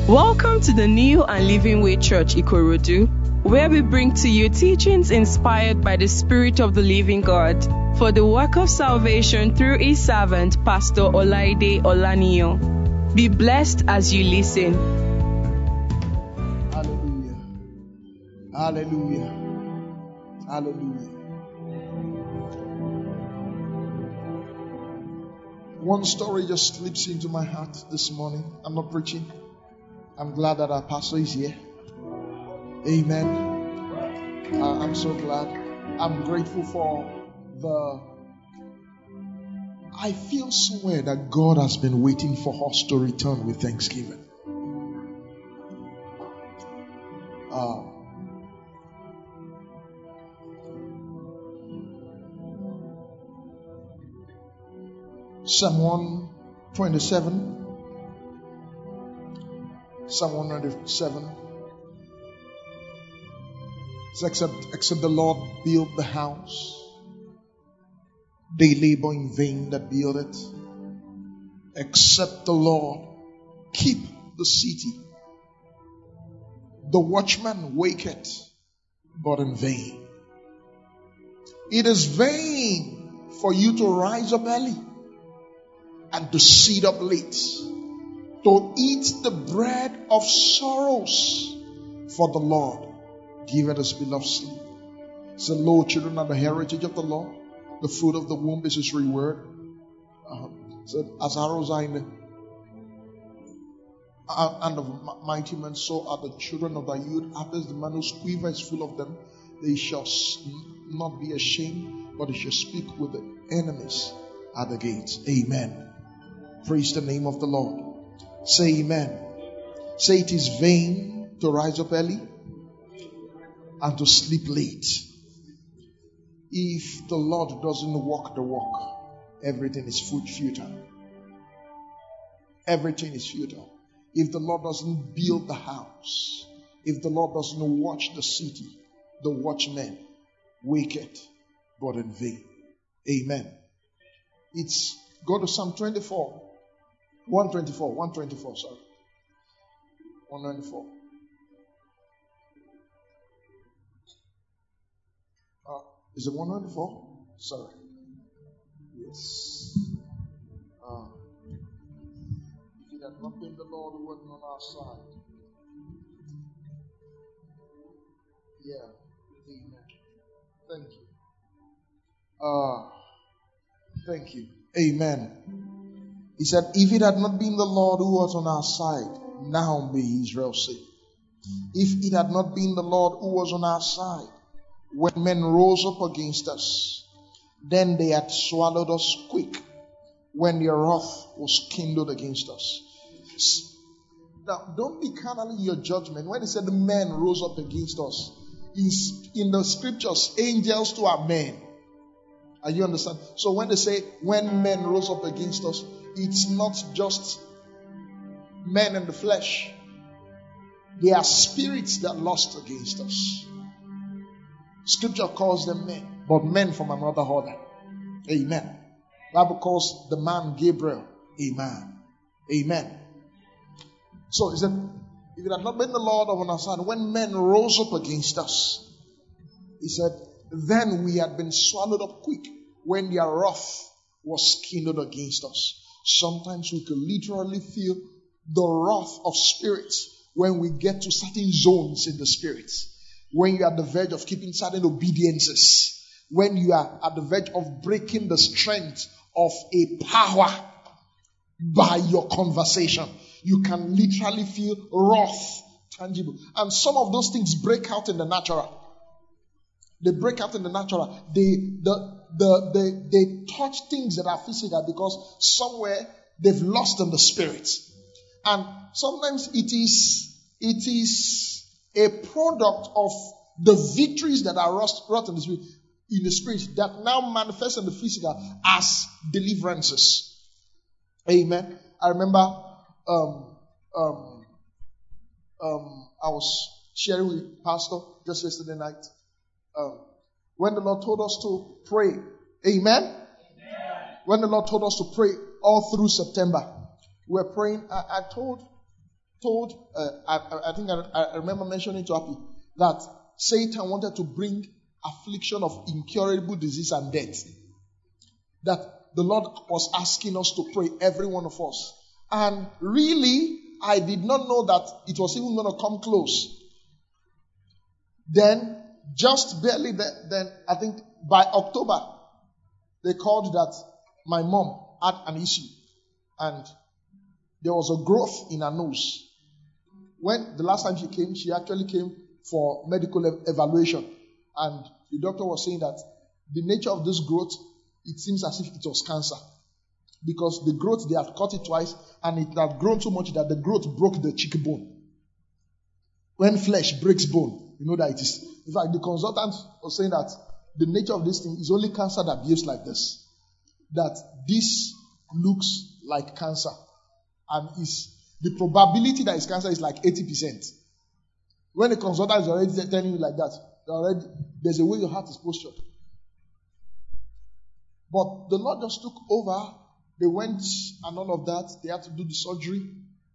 Welcome to the New and Living Way Church Ikorodu, where we bring to you teachings inspired by the Spirit of the Living God for the work of salvation through His servant, Pastor Olaide Olaniyan. Be blessed as you listen. Hallelujah. Hallelujah. Hallelujah. One story just slips into my heart this morning. I'm not preaching. I'm glad that our pastor is here. Amen. I'm so glad. I'm grateful for I feel somewhere that God has been waiting for us to return with thanksgiving. Psalm 127. Psalm 107. Except the Lord build the house, they labor in vain that build it. Except the Lord keep the city, the watchman waketh, but in vain. It is vain for you to rise up early and to sit up late, to eat the bread of sorrows, for the Lord giveth his beloved sleep. So, lo, children are the heritage of the Lord, the fruit of the womb is his reward. So, as arrows are in the hand of mighty men, so are the children of thy youth. After the man whose quiver is full of them, they shall not be ashamed, but they shall speak with the enemies at the gates. Amen. Praise the name of the Lord. Say amen. Say it is vain to rise up early and to sleep late. If the Lord doesn't walk the walk, everything is futile. Everything is futile. If the Lord doesn't build the house, if the Lord doesn't watch the city, the watchmen waketh, but in vain. Amen. Go to Psalm 124, sorry. 194. Is it 194? Sorry. Yes. If it had not been the Lord who wasn't on our side. Yeah. Amen. Thank you. Amen. He said, if it had not been the Lord who was on our side, now may Israel say. If it had not been the Lord who was on our side, when men rose up against us, then they had swallowed us quick, when their wrath was kindled against us. Now, don't be carnal in your judgment. When he said the men rose up against us, is in the scriptures, angels to our men. Are you understand? So when they say, when men rose up against us, it's not just men in the flesh. They are spirits that lust against us. Scripture calls them men, but men from another order. Amen. Bible calls the man Gabriel a man. Amen. So he said, if it had not been the Lord on our side, when men rose up against us, he said, then we had been swallowed up quick, when their wrath was kindled against us. Sometimes we could literally feel the wrath of spirits when we get to certain zones in the spirits. When you are at the verge of keeping certain obediences, when you are at the verge of breaking the strength of a power by your conversation, you can literally feel wrath tangible. And some of those things break out in the natural. They break out in the natural. They touch things that are physical because somewhere they've lost in the spirit. And sometimes it is a product of the victories that are wrought in the spirit that now manifest in the physical as deliverances. Amen. I remember I was sharing with Pastor just yesterday night when the Lord told us to pray. Amen. When the Lord told us to pray all through September, we were praying. I told told, I think I remember mentioning to Happy that Satan wanted to bring affliction of incurable disease and death. That the Lord was asking us to pray, every one of us. And really, I did not know that it was even going to come close. Then, just barely then, I think by October, they called that my mom had an issue. And there was a growth in her nose. When the last time she came, she actually came for medical evaluation. And the doctor was saying that the nature of this growth, it seems as if it was cancer. Because the growth, they had cut it twice, and it had grown so much that the growth broke the cheekbone. When flesh breaks bone, you know that it is. In fact, the consultant was saying that the nature of this thing is only cancer that behaves like this. That this looks like cancer. And the probability that it's cancer is like 80%. When the consultant is already telling you like that, there's a way your heart is postured. But the Lord just took over. They went and all of that. They had to do the surgery.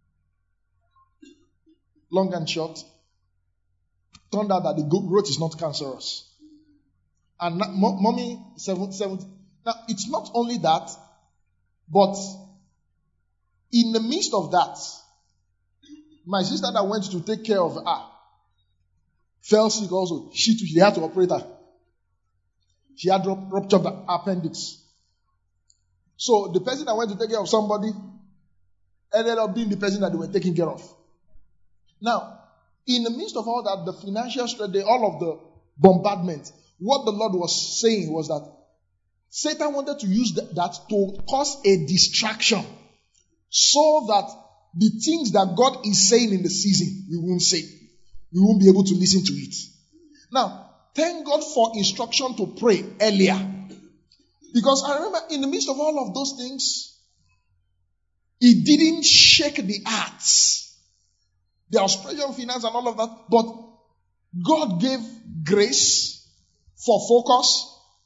Long and short. Turned out that the growth is not cancerous. And mommy, 70. Now, it's not only that, but in the midst of that, my sister that went to take care of her fell sick also. They had to operate her. She had ruptured the appendix. So the person that went to take care of somebody ended up being the person that they were taking care of. Now, in the midst of all that, the financial stress, all of the bombardment, what the Lord was saying was that Satan wanted to use that to cause a distraction so that the things that God is saying in the season, we won't say. We won't be able to listen to it. Now, thank God for instruction to pray earlier. Because I remember in the midst of all of those things, it didn't shake the hearts. There was pressure on finance and all of that. But God gave grace for focus.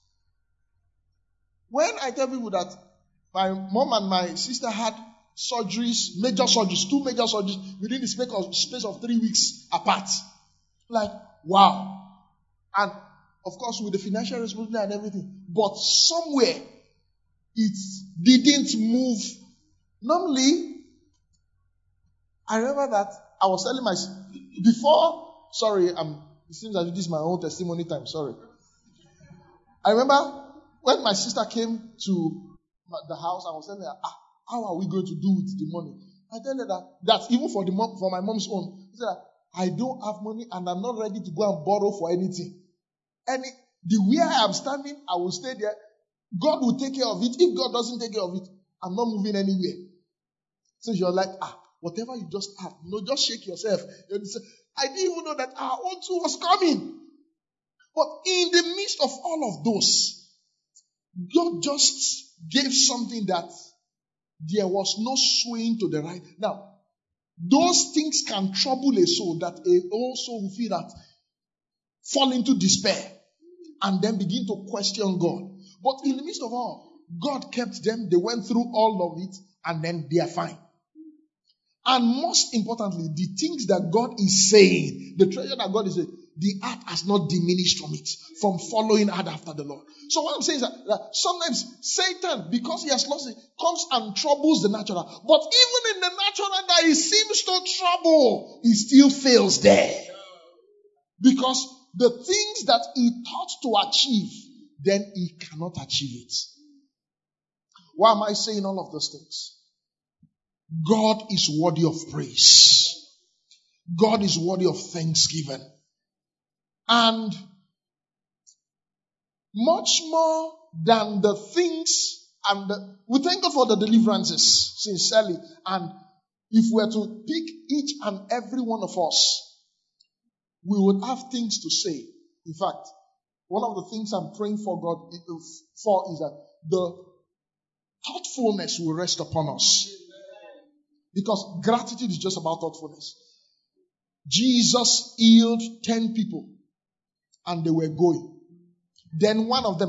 When I tell people that my mom and my sister had surgeries, major surgeries, 2 major surgeries within the space of 3 weeks apart. Like, wow. And of course, with the financial responsibility and everything. But somewhere, it didn't move. Normally, I remember that I was telling it seems that this is my own testimony time, sorry. I remember when my sister came to the house, I was telling her, how are we going to do with the money? I tell her that even for my mom's own, I said, I don't have money and I'm not ready to go and borrow for anything. The way I am standing, I will stay there. God will take care of it. If God doesn't take care of it, I'm not moving anywhere. So you're like, whatever you just have, just shake yourself. I didn't even know that our own too was coming. But in the midst of all of those, God just gave something that there was no swaying to the right. Now, those things can trouble a soul that also will feel that fall into despair and then begin to question God. But in the midst of all, God kept them. They went through all of it and then they are fine. And most importantly, the things that God is saying, the treasure that God is saying, the heart has not diminished from following hard after the Lord. So what I'm saying is that sometimes Satan, because he has lost it, comes and troubles the natural. But even in the natural that he seems to trouble, he still fails there. Because the things that he thought to achieve, then he cannot achieve it. Why am I saying all of those things? God is worthy of praise. God is worthy of thanksgiving. And much more than the things, we thank God for the deliverances, sincerely. And if we were to pick each and every one of us, we would have things to say. In fact, one of the things I'm praying for God for is that the thoughtfulness will rest upon us. Because gratitude is just about thoughtfulness. Jesus healed 10 people and they were going. Then one of them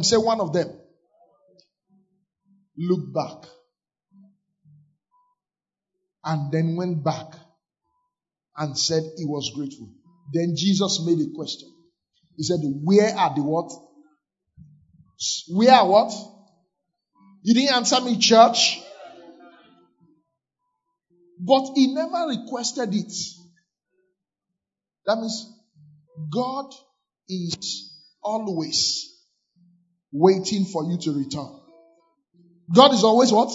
looked back and then went back and said he was grateful. Then Jesus made a question. He said, where are the what? Where are what? You didn't answer me, church. But he never requested it. That means God is always waiting for you to return. God is always what?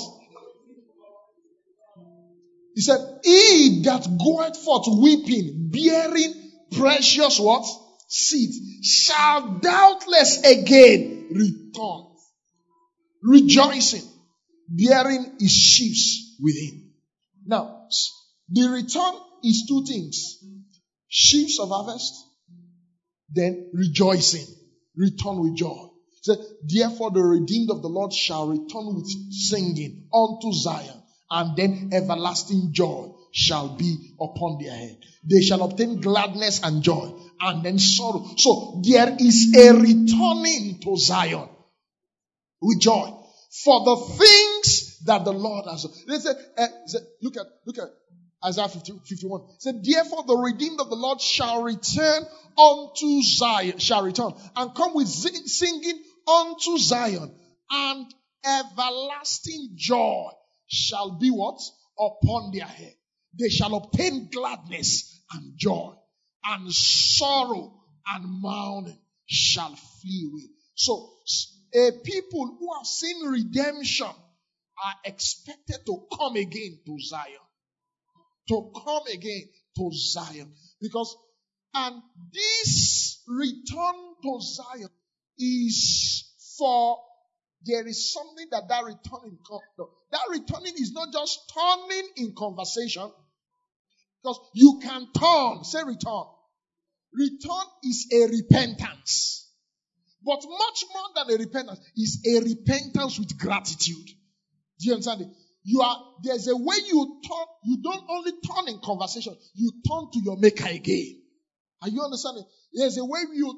He said, he that goeth forth weeping, bearing precious what? Seed, shall doubtless again return, rejoicing, bearing his sheaves with him. Now, the return is two things. Sheaves of harvest, then rejoicing. Return with joy. So, therefore the redeemed of the Lord shall return with singing unto Zion, and then everlasting joy shall be upon their head. They shall obtain gladness and joy, and then sorrow. So there is a returning to Zion with joy for the things that the Lord has done. They say, look at Isaiah 51. It said, therefore the redeemed of the Lord shall return unto Zion, shall return and come with singing unto Zion, and everlasting joy shall be what? Upon their head. They shall obtain gladness and joy, and sorrow and mourning shall flee away. So, a people who have seen redemption are expected to come again to Zion. To come again to Zion. Because, and this return to Zion is for, there is something that returning comes. That returning is not just turning in conversation. Because you can turn. Say return. Return is a repentance. But much more than a repentance is a repentance with gratitude. Do you understand it? There's a way you turn. You don't only turn in conversation. You turn to your maker again. Are you understanding? There's a way you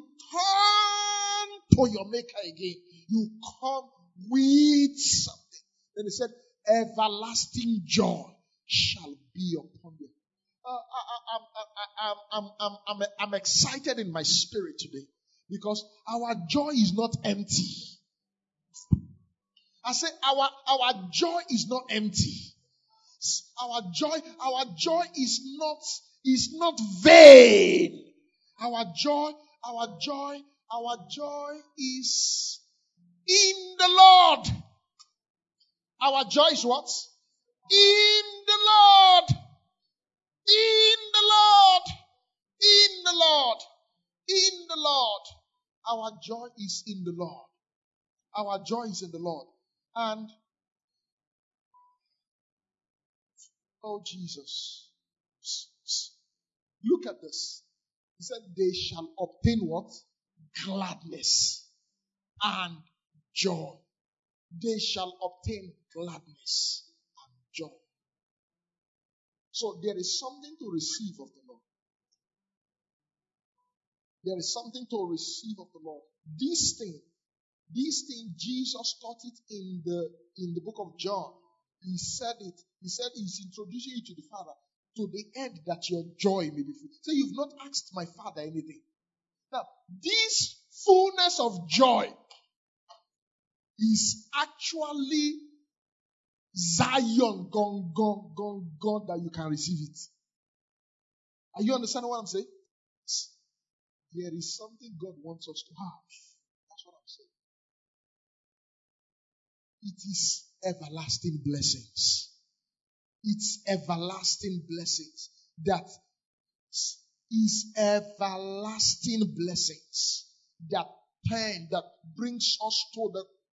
turn to your maker again. You come with something. Then he said, everlasting joy shall be upon you. I'm excited in my spirit today because our joy is not empty. I say our joy is not empty. Our joy is not vain. Our joy is in the Lord. Our joy is what? In the Lord. In the Lord. In the Lord. In the Lord. Our joy is in the Lord. Our joy is in the Lord. And, oh Jesus. Look at this. He said, they shall obtain what? Gladness and joy. They shall obtain gladness and joy. So there is something to receive of the Lord. There is something to receive of the Lord. This thing, Jesus taught it in the book of John. He said it. He said he's introducing you to the Father to the end that your joy may be full. So you've not asked my Father anything. Now, this fullness of joy is actually Zion gone that you can receive it. Are you understanding what I'm saying? There is something God wants us to have. That's what I'm saying. It is everlasting blessings. It's everlasting blessings. That is everlasting blessings. That brings us to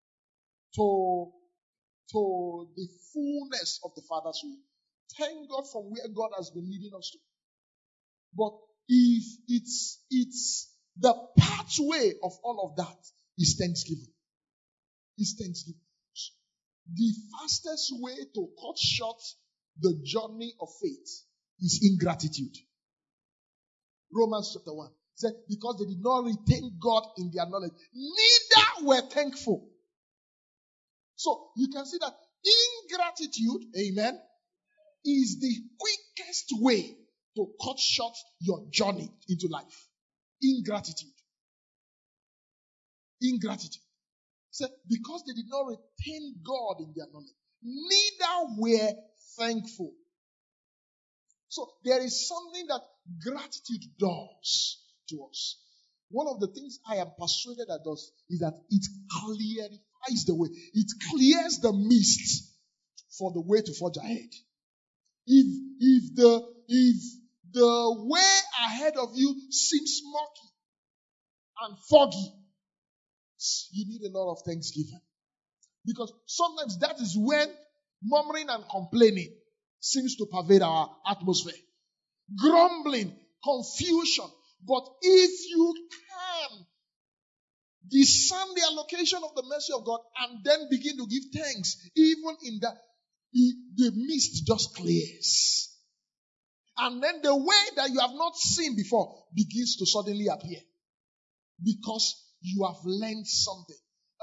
the fullness of the Father's will. Thank God from where God has been leading us to. But if it's the pathway of all of that is thanksgiving. Is thanksgiving. The fastest way to cut short the journey of faith is ingratitude. Romans chapter 1 said, because they did not retain God in their knowledge, neither were thankful. So you can see that ingratitude, amen, is the quickest way to cut short your journey into life. Ingratitude. Ingratitude. So, because they did not retain God in their knowledge, neither were thankful. So there is something that gratitude does to us. One of the things I am persuaded that does is that it clarifies the way. It clears the mist for the way to forge ahead. If the way ahead of you seems murky and foggy, you need a lot of thanksgiving. Because sometimes that is when murmuring and complaining seems to pervade our atmosphere. Grumbling, confusion. But if you can discern the allocation of the mercy of God and then begin to give thanks, even in that, the mist just clears. And then the way that you have not seen before begins to suddenly appear. Because you have learned something.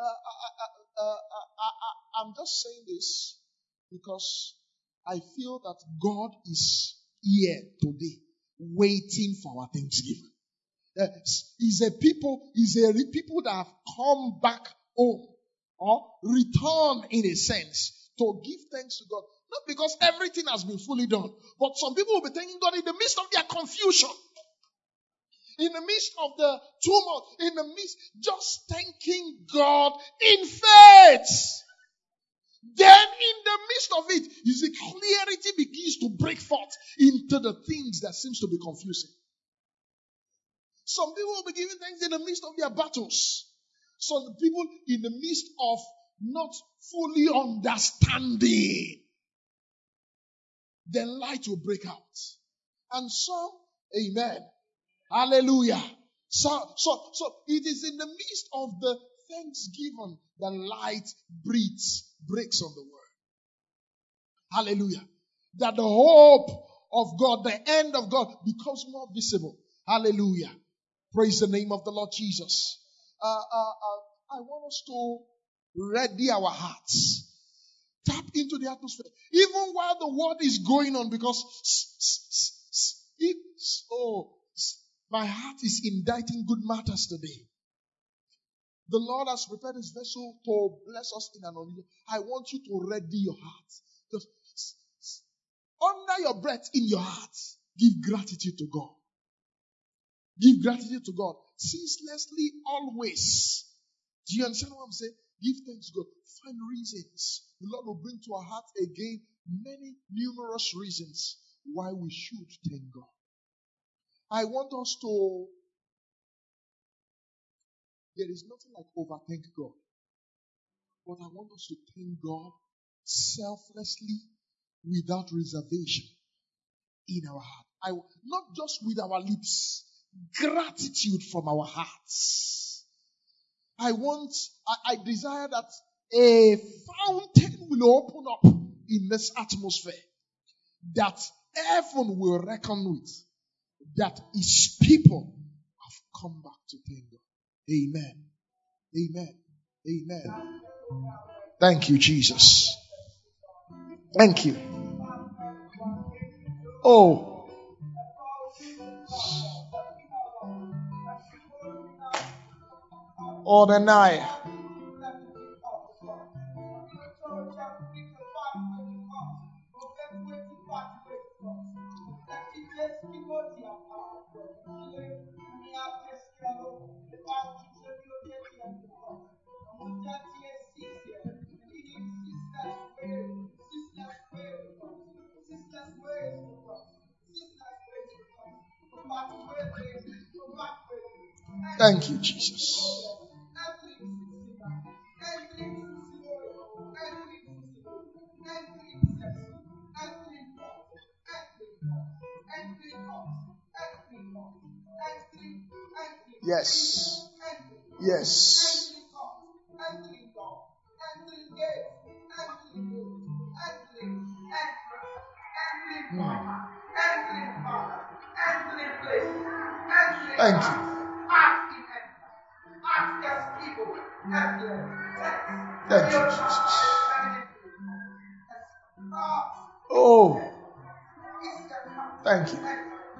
I'm just saying this because I feel that God is here today waiting for our thanksgiving. Is a people that have come back home or return in a sense to give thanks to God. Not because everything has been fully done, but some people will be thanking God in the midst of their confusion. In the midst of the tumult, in the midst, just thanking God in faith. Then in the midst of it, you see, clarity begins to break forth into the things that seems to be confusing. Some people will be giving thanks in the midst of their battles. Some people in the midst of not fully understanding. Then light will break out. And so, amen. Hallelujah. So it is in the midst of the thanksgiving that light breaks on the word. Hallelujah. That the hope of God, the end of God becomes more visible. Hallelujah. Praise the name of the Lord Jesus. I want us to ready our hearts. Tap into the atmosphere. Even while the word is going on, because my heart is inditing good matters today. The Lord has prepared His vessel to bless us in an unusual. I want you to ready your heart. Just under your breath in your heart, give gratitude to God. Give gratitude to God. Ceaselessly, always. Do you understand what I'm saying? Give thanks to God. Find reasons. The Lord will bring to our heart again many numerous reasons why we should thank God. I want us to, there is nothing like overthank God. But I want us to thank God selflessly, without reservation, in our heart. Not just with our lips, gratitude from our hearts. I desire that a fountain will open up in this atmosphere that heaven will reckon with, that His people have come back to thank God. Amen. Amen. Amen. Thank you, Jesus. Thank you. Oh. Ordinary. Thank you, Jesus. Yes. Yes. Thank you. Thank you, Jesus. Oh. Thank you.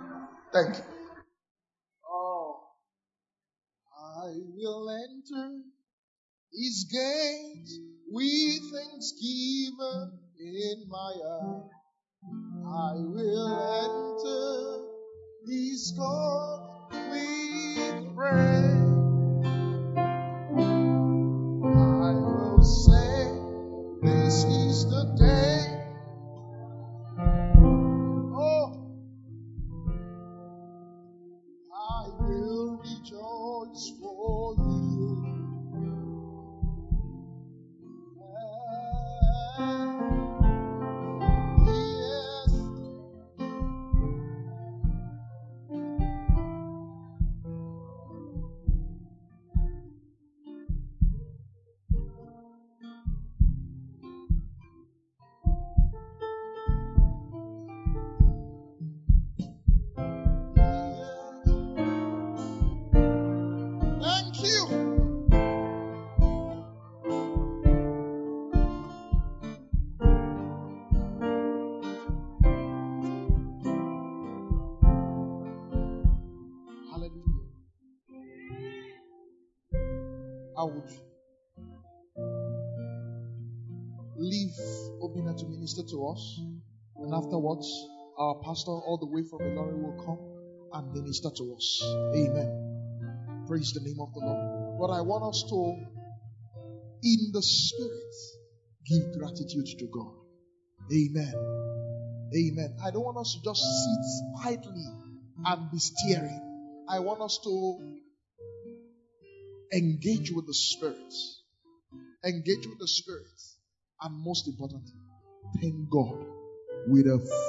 Thank you. Oh, I will enter His gates with thanksgiving in my heart. I will enter His court with praise. I will say, this is the day. Oh, I will rejoice for you. I would leave Obina to minister to us, and afterwards, our pastor, all the way from Ilorin, will come and minister to us. Amen. Praise the name of the Lord. But I want us to, in the Spirit, give gratitude to God. Amen. Amen. I don't want us to just sit idly and be staring. I want us to engage with the Spirit. Engage with the Spirit. And most importantly, thank God with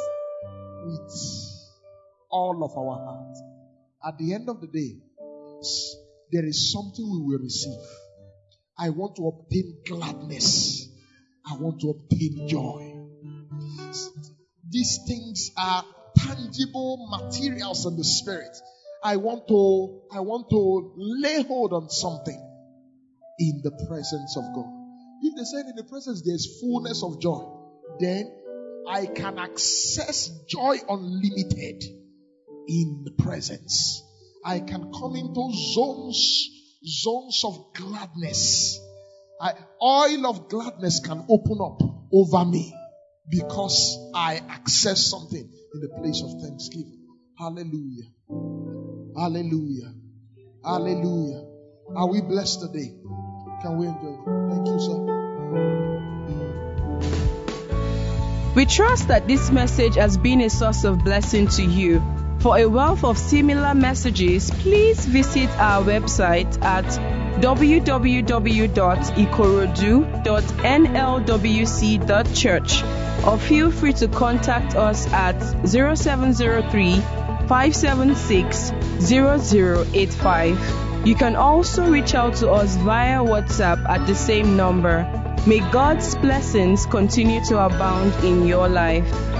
all of our heart. At the end of the day, there is something we will receive. I want to obtain gladness. I want to obtain joy. These things are tangible materials in the Spirit. I want to lay hold on something in the presence of God. If they said in the presence there's fullness of joy, then I can access joy unlimited in the presence. I can come into zones of gladness. Oil of gladness can open up over me because I access something in the place of thanksgiving. Hallelujah. Hallelujah. Hallelujah. Are we blessed today? Can we enjoy? Thank you, sir. We trust that this message has been a source of blessing to you. For a wealth of similar messages, please visit our website at www.ikorodu.nlwc.church or feel free to contact us at 0703 576 0085. You can also reach out to us via WhatsApp at the same number. May God's blessings continue to abound in your life.